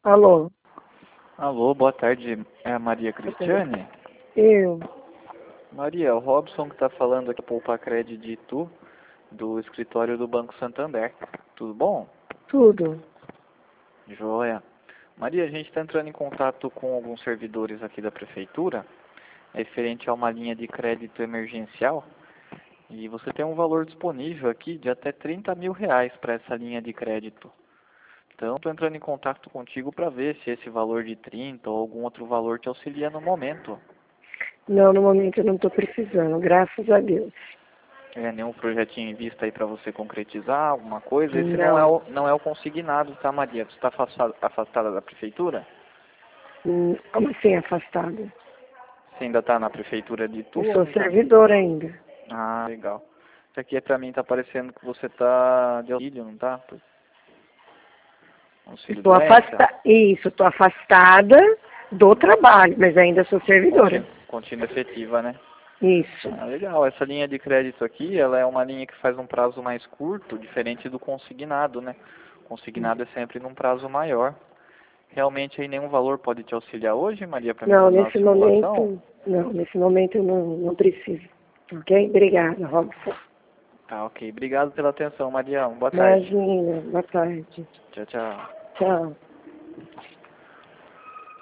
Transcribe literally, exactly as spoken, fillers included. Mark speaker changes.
Speaker 1: Alô?
Speaker 2: Alô, boa tarde. É a Maria Cristiane?
Speaker 1: Eu?
Speaker 2: Maria, é o Robson que está falando aqui, Poupa Cred de Itu, do escritório do Banco Santander. Tudo bom?
Speaker 1: Tudo.
Speaker 2: Joia. Maria, a gente está entrando em contato com alguns servidores aqui da Prefeitura, referente a uma linha de crédito emergencial, e você tem um valor disponível aqui de até trinta mil reais para essa linha de crédito. Então, estou entrando em contato contigo para ver se esse valor de trinta ou algum outro valor te auxilia no momento.
Speaker 1: Não, no momento eu não estou precisando, graças a Deus.
Speaker 2: É, nenhum projetinho em vista aí para você concretizar alguma coisa? Esse não é
Speaker 1: Não.
Speaker 2: o, não é o consignado, tá, Maria? Você está afastada, afastada da prefeitura?
Speaker 1: Hum, Como assim afastada?
Speaker 2: Você ainda está na prefeitura de Itu
Speaker 1: Eu
Speaker 2: ou
Speaker 1: sou
Speaker 2: não tá?
Speaker 1: servidor ainda.
Speaker 2: Ah, legal. Isso aqui é para mim, tá parecendo que você tá de auxílio, não tá? Auxílio
Speaker 1: Estou
Speaker 2: doença?
Speaker 1: afastada. Isso, estou afastada do trabalho, mas ainda sou servidora.
Speaker 2: Contínua, contínua efetiva, né?
Speaker 1: Isso.
Speaker 2: Ah, legal. Essa linha de crédito aqui, ela é uma linha que faz um prazo mais curto, diferente do consignado, né? O consignado é sempre num prazo maior. Realmente aí nenhum valor pode te auxiliar hoje, Maria, para me
Speaker 1: Não,
Speaker 2: mandar uma
Speaker 1: nesse
Speaker 2: simulação?
Speaker 1: momento, não, nesse momento eu não, não preciso. Ok? Obrigada, Robson.
Speaker 2: Tá, ok. Obrigado pela atenção, Maria. Boa tarde.
Speaker 1: Imagina, boa tarde.
Speaker 2: Tchau, tchau.
Speaker 1: Tchau.